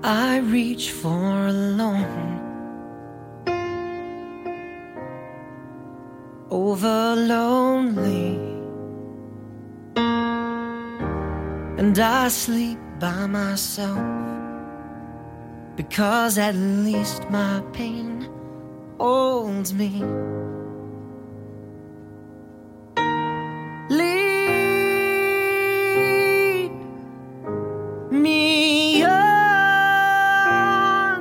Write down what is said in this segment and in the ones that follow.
I reach for alone, over lonely, and I sleep by myself, because at least my pain holds me. Lead me on.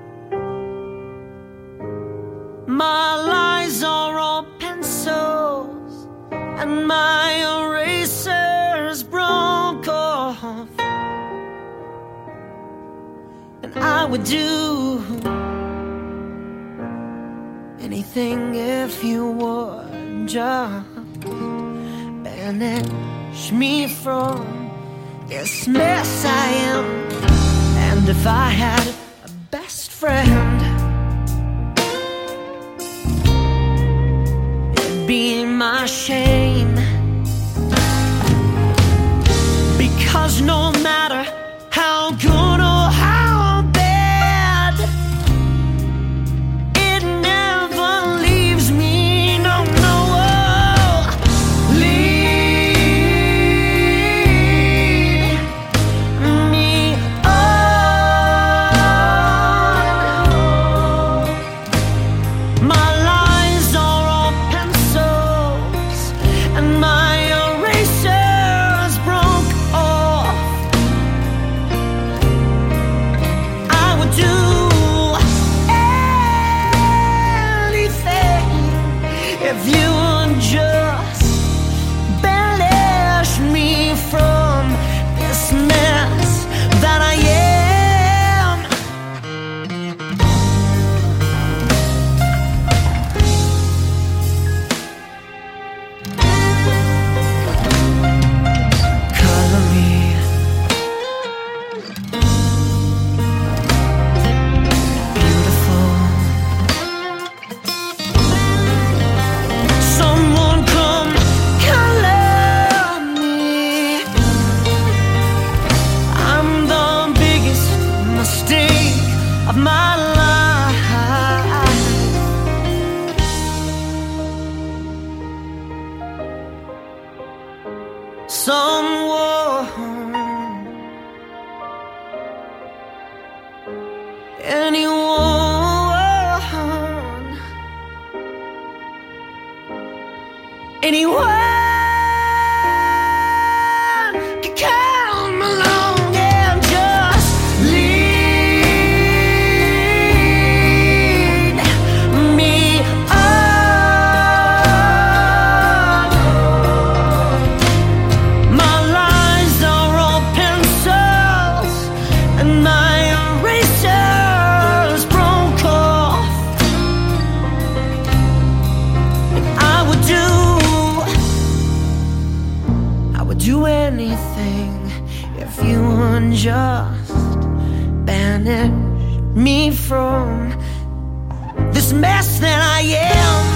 My lies are all pencils, and my erasers broke off. And I would do anything if you would just banish me from this mess I am. And if I had a best friend, it'd be my shame, because no matter how good or how bad, it never leaves me. No, no. Lead me on. My lies are all pencils, and my erasers broke off. I would do anything if you would just banish me from this mess that I am. Color me beautiful. Someone come color me. I'm the biggest mistake of my life. Someone, anyone can come along and just lead me on. My lies are all pencils, and my erasers broke off. And I would do anything if you would just banish me from this mess that I am.